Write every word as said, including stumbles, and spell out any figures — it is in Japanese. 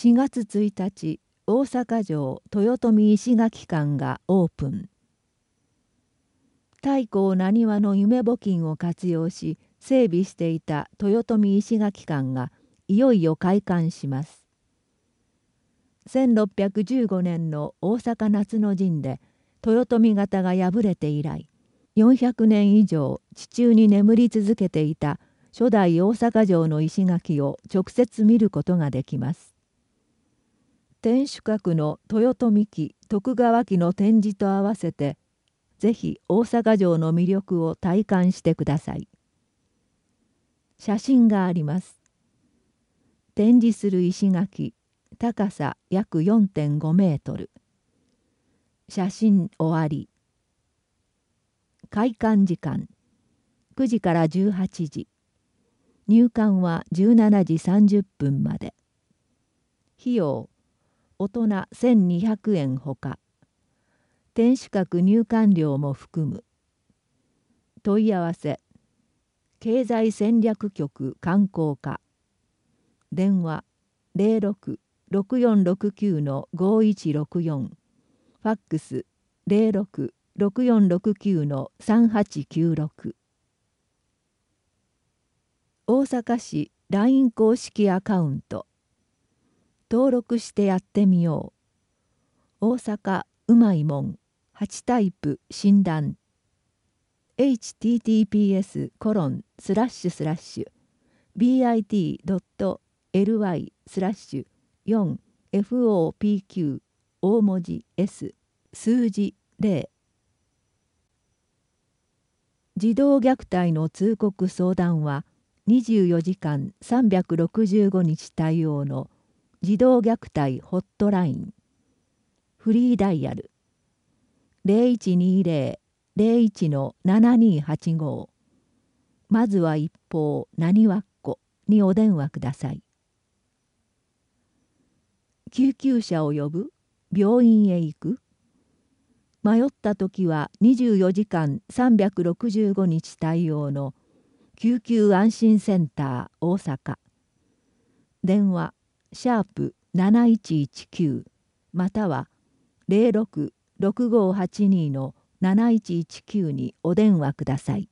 しがつついたち、大阪城豊臣石垣館がオープン。太閤なにわの夢募金を活用し整備していた豊臣石垣館がいよいよ開館します。せんろっぴゃくじゅうごねんの大阪夏の陣で豊臣方が敗れて以来、よんひゃくねん以上地中に眠り続けていた初代大阪城の石垣を直接見ることができます。天守閣の豊臣記徳川記の展示と合わせて、ぜひ大阪城の魅力を体感してください。写真があります。展示する石垣、高さ約 よんてんご メートル。写真終わり。開館時間くじからじゅうはちじ。入館はじゅうしちじさんじゅっぷんまで。費用、大人せんにひゃくえんほか。天守閣入館料も含む。問い合わせ、経済戦略局観光課。電話 ゼロろく ろくよんろくきゅう ごいちろくよん。ファックス ゼロろく ろくよんろくきゅう さんはちきゅうろく。大阪市 ライン 公式アカウント。登録してやってみよう。大阪うまいもんはちタイプ診断 エイチティーティーピーエス コロンスラッシュスラッシュ ビーアイティードットエルワイ スラッシュ よん エフオーピーキュー 大文字 S 数字ゼロ。児童虐待の通告相談はにじゅうよじかんさんびゃくろくじゅうごにち対応の児童虐待ホットライン。フリーダイヤル ゼロいちにゼロ ゼロいち のななにはちご。まずは一方なにわっこにお電話ください。救急車を呼ぶ？病院へ行く？迷った時はにじゅうよじかんさんびゃくろくじゅうごにち対応の救急安心センター大阪。電話シャープなないちいちきゅうまたはゼロろく ろくごはちに のなないちいちきゅうにお電話ください。